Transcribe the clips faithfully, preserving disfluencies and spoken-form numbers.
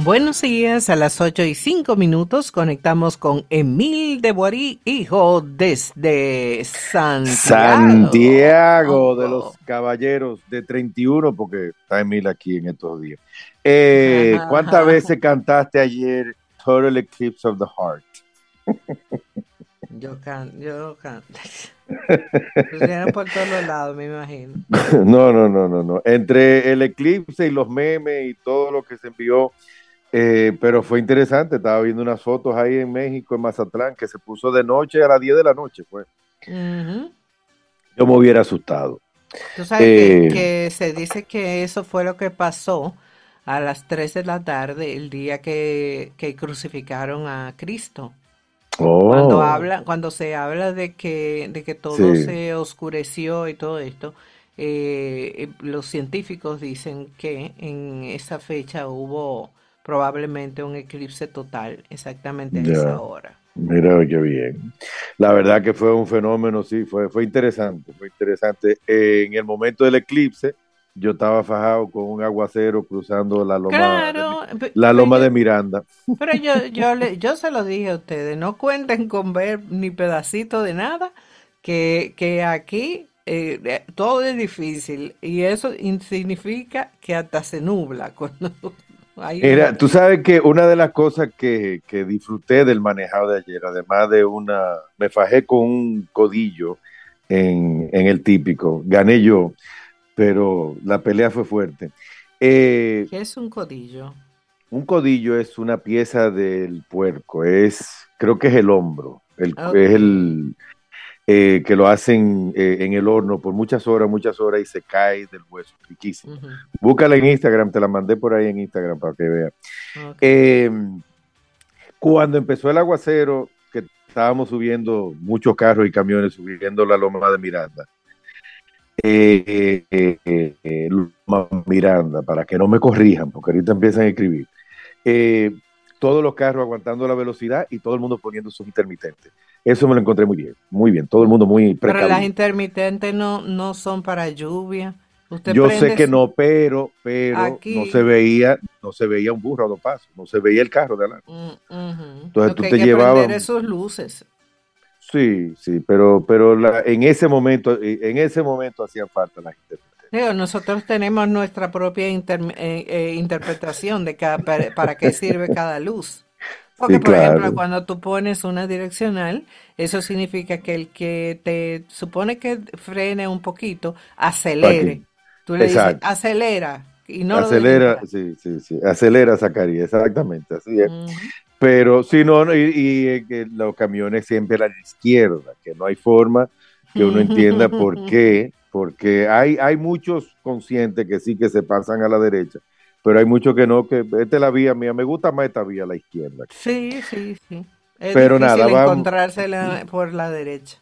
Buenos días, a las ocho y cinco minutos conectamos con Emil de Boarí, hijo desde Santiago. Santiago de Oh. los Caballeros de treinta y uno, porque está Emil aquí en estos días. Eh, ¿Cuántas veces cantaste ayer Total Eclipse of the Heart? Yo canto, yo canto. Pusieron por todos los lados, me imagino. No, no, no, no, no. Entre el eclipse y los memes y todo lo que se envió, eh, pero fue interesante. Estaba viendo unas fotos ahí en México, en Mazatlán, que se puso de noche a las diez de la noche, fue. Uh-huh. Yo me hubiera asustado. Tú sabes que, Eh, que se dice que eso fue lo que pasó a las tres de la tarde el día que, que crucificaron a Cristo. Cuando oh, habla, cuando se habla de que, de que todo sí. se oscureció y todo esto, eh, eh, los científicos dicen que en esa fecha hubo probablemente un eclipse total, exactamente a esa Ya. hora. Mira qué bien. La verdad que fue un fenómeno, sí, fue, fue interesante, fue interesante. Eh, en el momento del eclipse, yo estaba fajado con un aguacero cruzando la loma de, Mi- Claro, pe- la pero loma yo, de Miranda. pero yo, yo, le, yo se lo dije a ustedes, no cuenten con ver ni pedacito de nada, que, que aquí eh, eh, todo es difícil y eso in- significa que hasta se nubla cuando hay Mira, una... tú sabes que una de las cosas que, que disfruté del manejado de ayer, además de una, me fajé con un codillo en, en el típico, gané yo, pero la pelea fue fuerte. Eh, ¿Qué es un codillo? Un codillo es una pieza del puerco, es, creo que es el hombro, el, es Ok. el eh, que lo hacen eh, en el horno por muchas horas, muchas horas y se cae del hueso, riquísima. Ujú, Búscala en Instagram, te la mandé por ahí en Instagram para que veas. ok. Eh, Cuando empezó el aguacero, que estábamos subiendo muchos carros y camiones, subiendo la loma de Miranda, eh, eh, eh, eh, Loma Miranda, para que no me corrijan, porque ahorita empiezan a escribir. eh, todos los carros aguantando la velocidad y todo el mundo poniendo sus intermitentes. Eso me lo encontré muy bien, muy bien, todo el mundo muy Pero las precavido. intermitentes no, no son para lluvia. Usted Yo sé prende que su- no, pero, pero no se aquí. veía, no se veía un burro a dos pasos, no se veía el carro de adelante. Mm, ujú. Entonces Lo tú que hay te que prender llevabas, es sus luces. sí, sí, pero, pero la, en ese momento, en ese momento hacían falta las intermitentes. Digo, nosotros tenemos nuestra propia interm- eh, eh, interpretación de cada, para, para qué sirve cada luz. Porque, Sí, por ejemplo, claro, cuando tú pones una direccional, eso significa que el que te supone que frene un poquito, para que, acelere. Tú le dices, exacto. acelera, y no lo dejen Acelera, entrar. sí, sí, sí, acelera, Zacarías, exactamente, así es. Ujú. Pero sí, no, no, y, y, eh, que los camiones siempre a la izquierda, que no hay forma que uno entienda por qué, porque hay, hay muchos conscientes que sí que se pasan a la derecha, pero hay muchos que no, que esta es la vía mía, me gusta más esta vía a la izquierda. Sí, sí, sí. Es Pero nada, difícil vamos, encontrársela por la derecha.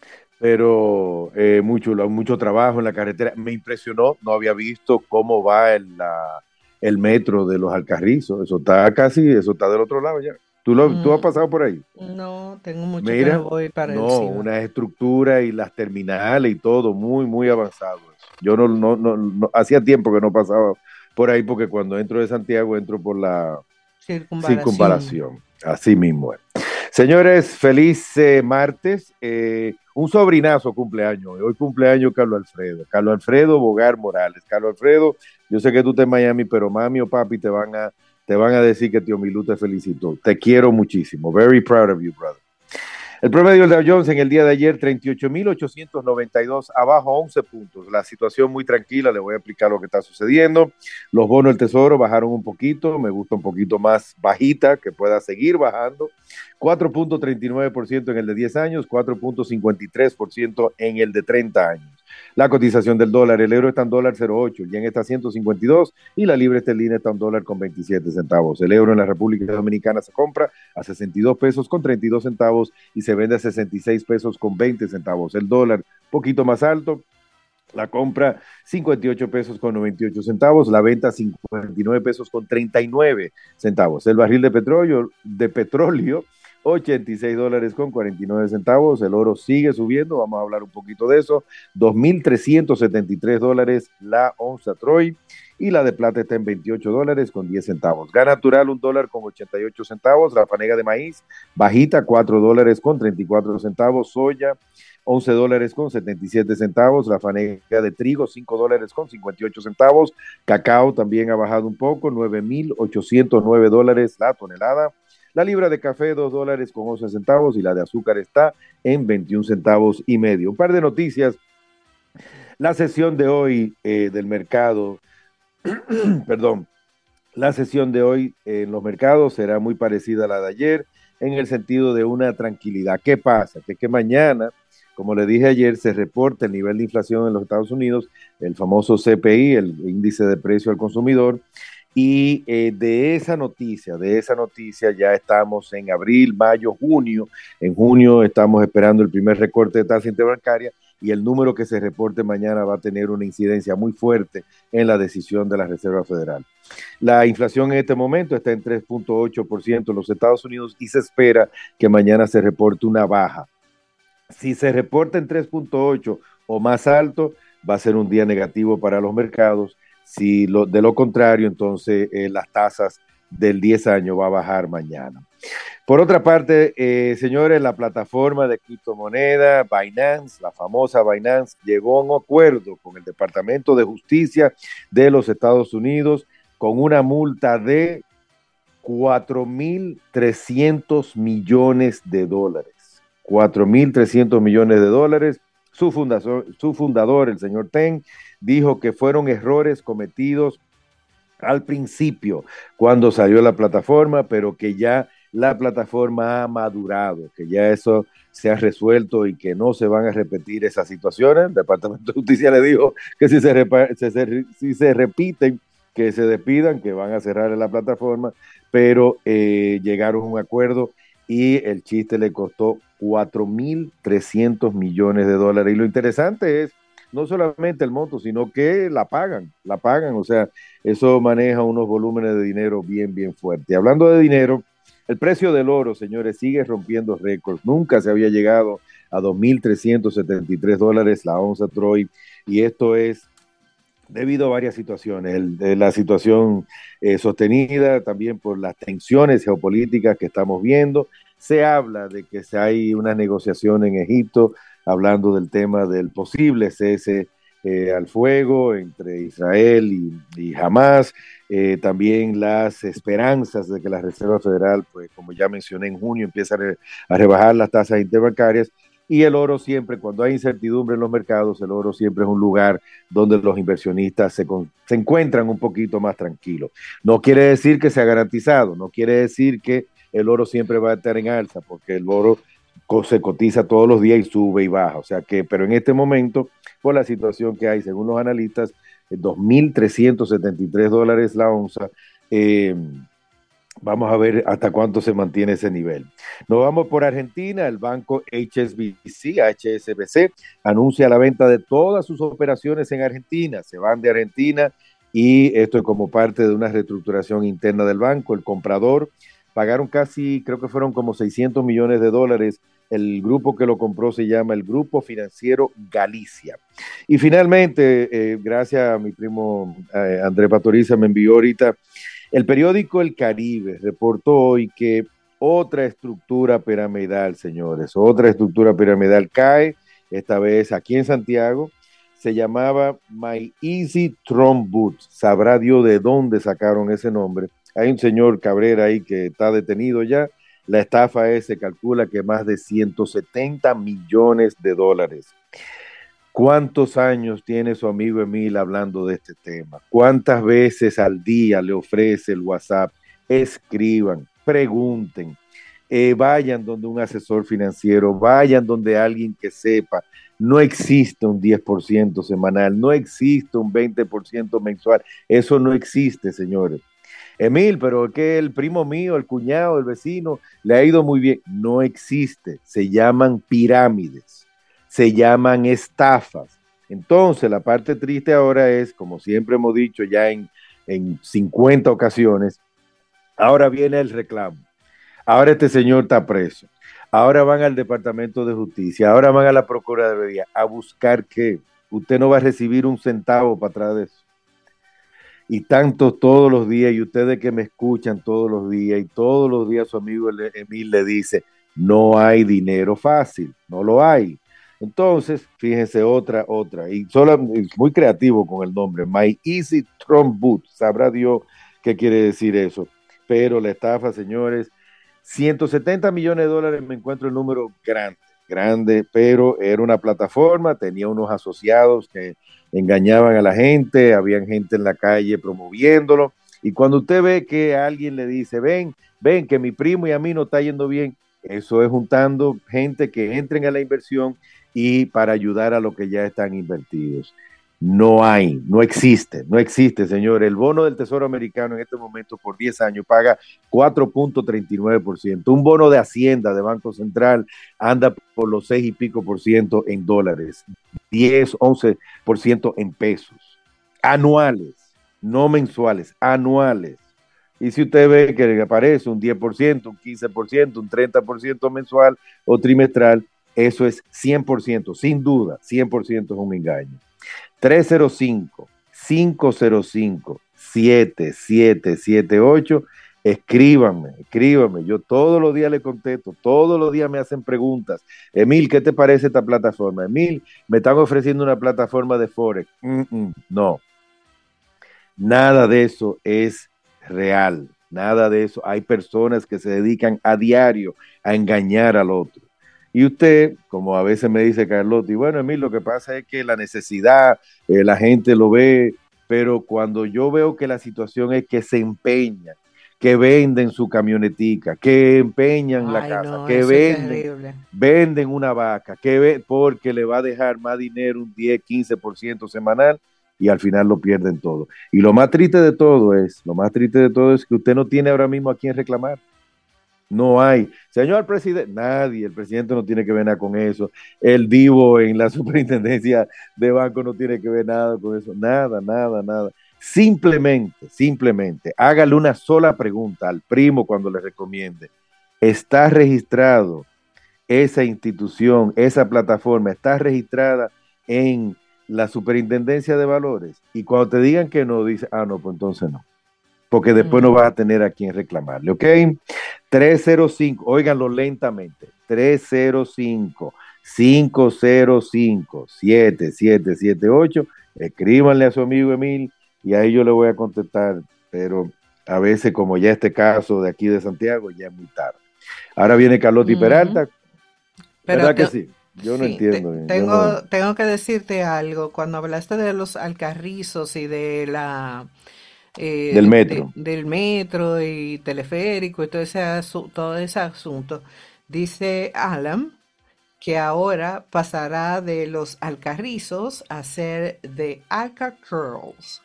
pero eh, mucho, mucho trabajo en la carretera. Me impresionó, no había visto cómo va el, la, el metro de los Alcarrizos, eso está casi, eso está del otro lado ya. ¿Tú, lo, tú has Mm, pasado por ahí? no, tengo mucho que no Mira, voy para el no, Cibao. una estructura y las terminales y todo, muy, muy avanzado eso. Yo no, no, no, no, hacía tiempo que no pasaba por ahí porque cuando entro de Santiago entro por la Circunvalación. circunvalación. Así mismo es. Señores, feliz eh, martes. Eh, un sobrinazo cumpleaños. Hoy cumpleaños Carlos Alfredo. Carlos Alfredo Bogar Morales. Carlos Alfredo, yo sé que tú estás en Miami, pero mami o papi te van a, te van a decir que tío Milú te felicitó. Te quiero muchísimo. Very proud of you, brother. El promedio del Dow Jones en el día de ayer, treinta y ocho mil ochocientos noventa y dos, abajo once puntos. La situación muy tranquila, le voy a explicar lo que está sucediendo. Los bonos del Tesoro bajaron un poquito, me gusta un poquito más bajita, que pueda seguir bajando. cuatro punto treinta y nueve por ciento en el de diez años, cuatro punto cincuenta y tres por ciento en el de treinta años. La cotización del dólar, el euro está en dólar cero punto ocho, el yen está a ciento cincuenta y dos y la libra esterlina está en dólar con veintisiete centavos. El euro en la República Dominicana se compra a sesenta y dos pesos con treinta y dos centavos y se vende a sesenta y seis pesos con veinte centavos. El dólar poquito más alto, la compra cincuenta y ocho pesos con noventa y ocho centavos, la venta cincuenta y nueve pesos con treinta y nueve centavos. El barril de petróleo, de petróleo ochenta y seis dólares con cuarenta y nueve centavos. El oro sigue subiendo, vamos a hablar un poquito de eso. dos mil trescientos setenta y tres dólares la onza Troy. y la de plata está en veintiocho dólares con diez centavos. Gas natural, un dólar con ochenta y ocho centavos. La fanega de maíz, bajita, cuatro dólares con treinta y cuatro centavos. Soya, once dólares con setenta y siete centavos. La fanega de trigo, cinco dólares con cincuenta y ocho centavos. Cacao también ha bajado un poco, nueve mil ochocientos nueve dólares la tonelada. La libra de café, dos dólares con once centavos, y la de azúcar está en veintiún centavos y medio. Un par de noticias. La sesión de hoy eh, del mercado, perdón, la sesión de hoy en los mercados será muy parecida a la de ayer en el sentido de una tranquilidad. ¿Qué pasa? Que, que mañana, como le dije ayer, se reporta el nivel de inflación en los Estados Unidos, el famoso C P I, el índice de precio al consumidor, y eh, de esa noticia, de esa noticia ya estamos en abril, mayo, junio. En junio estamos esperando el primer recorte de tasa interbancaria y el número que se reporte mañana va a tener una incidencia muy fuerte en la decisión de la Reserva Federal. La inflación en este momento está en tres punto ocho por ciento en los Estados Unidos y se espera que mañana se reporte una baja. Si se reporta en tres punto ocho o más alto, va a ser un día negativo para los mercados. Si lo, de lo contrario, entonces eh, las tasas del diez años va a bajar mañana. Por otra parte, eh, señores, la plataforma de criptomoneda Binance, la famosa Binance, llegó a un acuerdo con el Departamento de Justicia de los Estados Unidos con una multa de cuatro mil trescientos millones de dólares. cuatro mil trescientos millones de dólares. Su fundador, su fundador, el señor Ten, dijo que fueron errores cometidos al principio cuando salió la plataforma, pero que ya la plataforma ha madurado, que ya eso se ha resuelto y que no se van a repetir esas situaciones. El Departamento de Justicia le dijo que si se, repa- se, se, si se repiten, que se despidan, que van a cerrar la plataforma, pero eh, llegaron a un acuerdo y el chiste le costó cuatro mil trescientos millones de dólares. Y lo interesante es no solamente el monto, sino que la pagan, la pagan, o sea, eso maneja unos volúmenes de dinero bien, bien fuertes. Y hablando de dinero, el precio del oro, señores, sigue rompiendo récords. Nunca se había llegado a dos mil trescientos setenta y tres dólares la onza Troy, y esto es debido a varias situaciones, el, de la situación eh, sostenida también por las tensiones geopolíticas que estamos viendo. Se habla de que se hay una negociación en Egipto, hablando del tema del posible cese eh, al fuego entre Israel y, y Hamas. Eh, también las esperanzas de que la Reserva Federal, pues como ya mencioné, en junio empieza a, re, a rebajar las tasas interbancarias. Y el oro siempre, cuando hay incertidumbre en los mercados, el oro siempre es un lugar donde los inversionistas se, con, se encuentran un poquito más tranquilos. No quiere decir que sea garantizado, no quiere decir que el oro siempre va a estar en alza, porque el oro se cotiza todos los días y sube y baja. O sea que, pero en este momento, por la situación que hay, según los analistas, dos mil trescientos setenta y tres dólares la onza. Eh, Vamos a ver hasta cuánto se mantiene ese nivel. Nos vamos por Argentina. El banco H S B C, H S B C, anuncia la venta de todas sus operaciones en Argentina. Se van de Argentina y esto es como parte de una reestructuración interna del banco. El comprador pagaron casi, creo que fueron como seiscientos millones de dólares. El grupo que lo compró se llama el Grupo Financiero Galicia. Y finalmente, eh, gracias a mi primo eh, Andrés Pastoriza, me envió ahorita el periódico El Caribe, reportó hoy que otra estructura piramidal, señores, otra estructura piramidal cae, esta vez aquí en Santiago. Se llamaba My Easy Trump Boots. Sabrá Dios de dónde sacaron ese nombre. Hay un señor Cabrera ahí que está detenido ya. La estafa es, se calcula que más de ciento setenta millones de dólares. ¿Cuántos años tiene su amigo Emil hablando de este tema? ¿Cuántas veces al día le ofrece el WhatsApp? Escriban, pregunten, eh, vayan donde un asesor financiero, vayan donde alguien que sepa. No existe un diez por ciento semanal, no existe un veinte por ciento mensual. Eso no existe, señores. Emil, pero es que el primo mío, el cuñado, el vecino, le ha ido muy bien. No existe, se llaman pirámides, se llaman estafas. Entonces, la parte triste ahora es, como siempre hemos dicho ya en, en cincuenta ocasiones, ahora viene el reclamo. Ahora este señor está preso. Ahora van al Departamento de Justicia, ahora van a la Procuraduría a buscar que usted no va a recibir un centavo para atrás de eso. y tantos todos los días, y ustedes que me escuchan todos los días, y todos los días su amigo Emil le dice, no hay dinero fácil, no lo hay. Entonces, fíjense, otra, otra, y solo es muy creativo con el nombre, My Easy Trump Boot, sabrá Dios qué quiere decir eso, pero la estafa, señores, ciento setenta millones de dólares, me encuentro el número grande, grande, pero era una plataforma, tenía unos asociados que engañaban a la gente, habían gente en la calle promoviéndolo, y cuando usted ve que alguien le dice, ven, ven, que mi primo y a mí no está yendo bien, eso es juntando gente que entren a la inversión y para ayudar a los que ya están invertidos. No hay, no existe, no existe, señor. El bono del Tesoro americano en este momento por diez años paga cuatro punto treinta y nueve por ciento. Un bono de Hacienda de Banco Central anda por los seis y pico por ciento en dólares, diez, once por ciento en pesos, anuales, no mensuales, anuales. Y si usted ve que aparece un diez por ciento, un quince por ciento, un treinta por ciento mensual o trimestral, eso es cien por ciento, sin duda, cien por ciento es un engaño. tres cero cinco, cinco cero cinco, siete siete siete ocho, escríbanme, escríbanme, yo todos los días le contesto, todos los días me hacen preguntas. Emil, ¿qué te parece esta plataforma? Emil, me están ofreciendo una plataforma de Forex. Mm -mm, no, nada de eso es real, nada de eso. Hay personas que se dedican a diario a engañar al otro. Y usted, como a veces me dice Carlotti, bueno, Emil, lo que pasa es que la necesidad, eh, la gente lo ve, pero cuando yo veo que la situación es que se empeñan, que venden su camionetica, que empeñan Ay, la casa, no, que venden, venden una vaca, que ve, porque le va a dejar más dinero, un diez, quince por ciento semanal, y al final lo pierden todo. Y lo más triste de todo es, lo más triste de todo es que usted no tiene ahora mismo a quién reclamar. No hay. Señor presidente, nadie, el presidente no tiene que ver nada con eso. El divo en la superintendencia de banco no tiene que ver nada con eso. Nada, nada, nada. Simplemente, simplemente, hágale una sola pregunta al primo cuando le recomiende. ¿Está registrado esa institución, esa plataforma, está registrada en la superintendencia de valores? Y cuando te digan que no, dice, ah, no, pues entonces no. Porque después no vas a tener a quien reclamarle, ¿ok? tres cero cinco, óiganlo lentamente, tres cero cinco, cinco cero cinco, siete siete siete ocho, escríbanle a su amigo Emil y ahí yo le voy a contestar, pero a veces como ya este caso de aquí de Santiago, ya es muy tarde. Ahora viene Carlotti uh-huh. Peralta, ¿verdad te, que sí? Yo no sí, entiendo. Te, tengo, no... tengo que decirte algo, cuando hablaste de los alcarrizos y de la... Eh, del metro. De, del metro y teleférico y todo ese, todo ese asunto. Dice Alan que ahora pasará de los alcarrizos a ser de Alca Curls.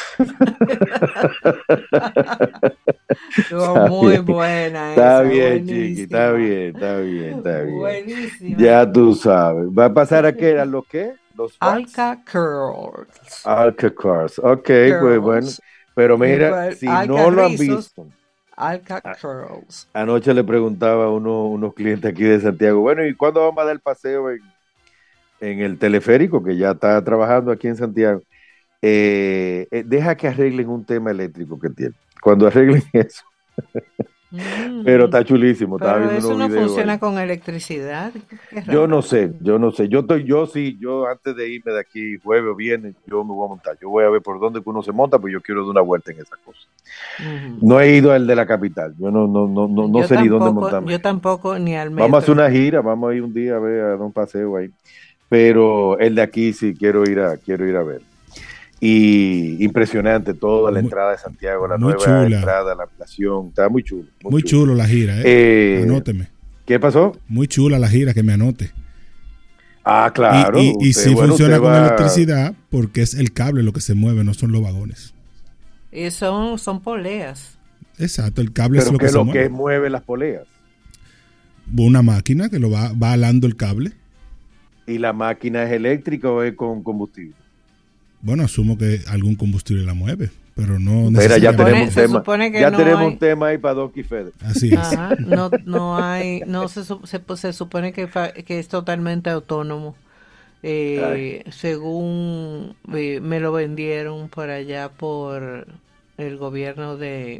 Estuvo muy bien. buena. Está esa, bien, Chiqui, está bien, está bien, está bien. Buenísima. Ya tú sabes. ¿Va a pasar a qué? ¿A lo qué? ¿Los Alca Curls. Alca Curls. Ok, Curls. Pues bueno. Pero mira, Igual, si no lo han visto, Alca Curls. Anoche le preguntaba a uno, unos clientes aquí de Santiago, bueno, ¿y cuándo vamos a dar el paseo en, en el teleférico, que ya está trabajando aquí en Santiago? Eh, eh, deja que arreglen un tema eléctrico que tiene. Cuando arreglen eso. Mm, pero está chulísimo. Pero viendo eso no funciona ahí. con electricidad. Yo no sé, yo no sé. Yo estoy, yo sí, yo antes de irme de aquí, jueves o viernes, yo me voy a montar. Yo voy a ver por dónde uno se monta, pues yo quiero dar una vuelta en esa cosa. Uh-huh. No he ido al de la capital. Yo no, no, no, no, no sé tampoco, ni dónde montarme. Yo tampoco ni al metro. Vamos a hacer una gira, vamos a ir un día a ver, a dar un paseo ahí. Pero el de aquí sí quiero ir a, quiero ir a ver. Y impresionante toda la muy, entrada de Santiago, la nueva chula. entrada, la ampliación, está muy chulo. Muy, muy chulo. chulo la gira, ¿eh? eh Anóteme. ¿Qué pasó? Muy chula la gira, que me anote. Ah, claro. Y, y, y sí bueno, funciona con va... electricidad porque es el cable lo que se mueve, no son los vagones. Y son, son poleas. Exacto, el cable Pero es lo que, que se lo mueve. que mueve las poleas. Una máquina que lo va, va alando el cable. ¿Y la máquina es eléctrica o es con combustible? Bueno, asumo que algún combustible la mueve, pero no necesariamente. ya tenemos un tema, ya no tenemos hay... un tema ahí para Doc y Fede. Así es. Ajá, no, no hay, no se, se, se supone que, fa, que es totalmente autónomo. eh, según eh, me lo vendieron por allá por el gobierno de,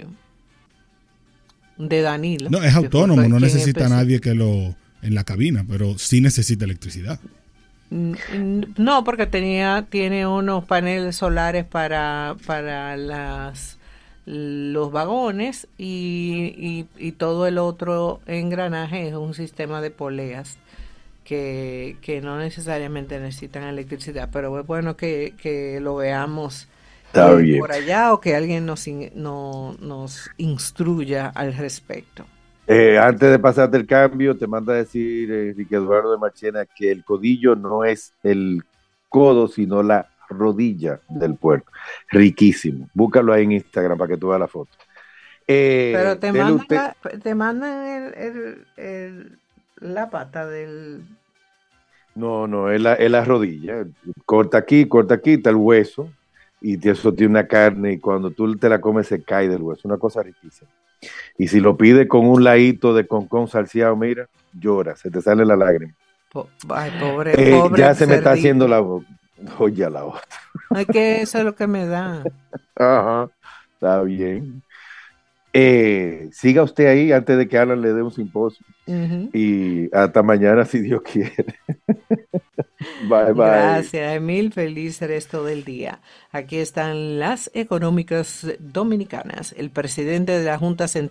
de Danilo, No, es que fue autónomo, no quien necesita empezó. nadie que lo en la cabina, pero sí necesita electricidad. No, porque tenía, tiene unos paneles solares para, para las, los vagones y, y, y todo el otro engranaje es un sistema de poleas que, que no necesariamente necesitan electricidad, pero es bueno que, que lo veamos Está eh, bien. por allá o que alguien nos, in- no, nos instruya al respecto. Eh, antes de pasarte el cambio, te manda a decir eh, Enrique Eduardo de Machena que el codillo no es el codo, sino la rodilla del puerco. Riquísimo. Búscalo ahí en Instagram para que tú veas la foto. Pero Eh, te dele mandan usted. la, te mandan el, el- el- la pata del... No, no, es la, es la rodilla. Corta aquí, corta aquí, está el hueso. Y eso tiene una carne y cuando tú te la comes se cae del hueso. Una cosa riquísima. Y si lo pides con un ladito de concón salseado, mira, llora, se te sale la lágrima. Po- ay, pobre, Eh, pobre ya se me está haciendo cerdito. la boca. Oye, la otra. Es que eso es lo que me da. Ajá, está bien. Eh, siga usted ahí antes de que Alan le dé un simposio. Ujú. Y hasta mañana, si Dios quiere. Bye, bye. Gracias, Emil. Feliz resto del día. Aquí están las económicas dominicanas. El presidente de la Junta Central